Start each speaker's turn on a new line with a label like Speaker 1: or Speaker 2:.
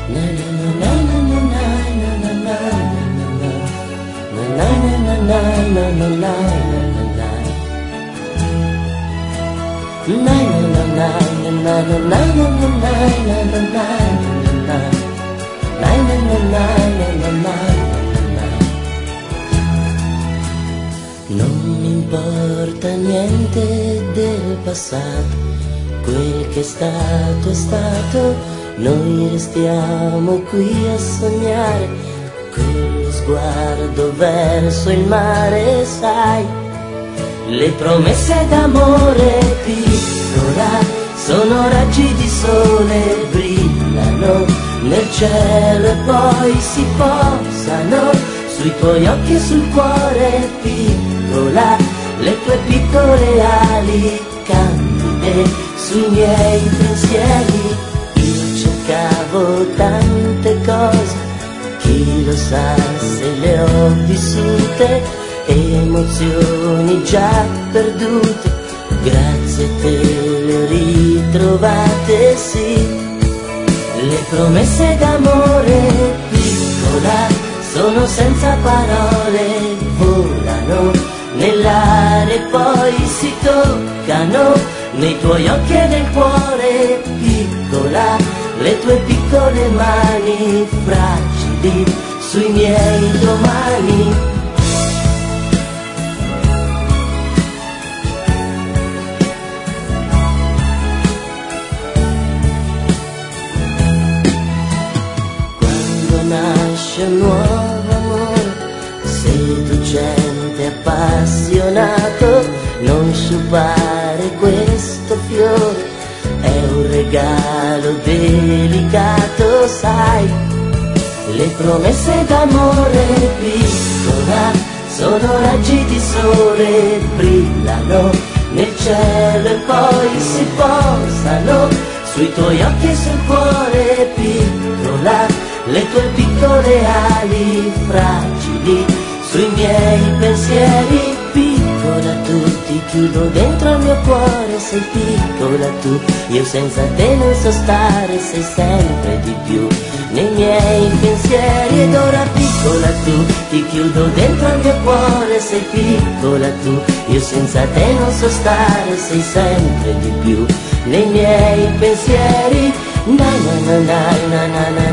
Speaker 1: Non mi importa niente del passato, quel che è stato, noi restiamo qui a sognare, con lo sguardo verso il mare, sai, le promesse d'amore piccola sono raggi di sole, brillano nel cielo e poi si posano sui tuoi occhi e sul cuore, piccola, le tue piccole ali candide sui miei pensieri. Io cercavo tante cose, chi lo sa se le ho vissute, emozioni già perdute, grazie a te le ho ritrovate, sì. Le promesse d'amore piccola sono senza parole, volano nell'aria e poi si toccano nei tuoi occhi e nel cuore, piccola, le tue piccole mani fragili sui miei domani. Nasce un nuovo amore, seducente, appassionato, non sciupare questo fiore, è un regalo delicato, sai, le promesse d'amore piccola sono raggi di sole, brillano nel cielo e poi si posano sui tuoi occhi e sul cuore, piccola, le tue piccole ali fragili sui miei pensieri, piccola tu, ti chiudo dentro il mio cuore, sei piccola tu, io senza te non so stare, sei sempre di più nei miei pensieri. Ed ora piccola tu, ti chiudo dentro il mio cuore, sei piccola tu, io senza te non so stare, sei sempre di più nei miei pensieri. Na na na na na na na.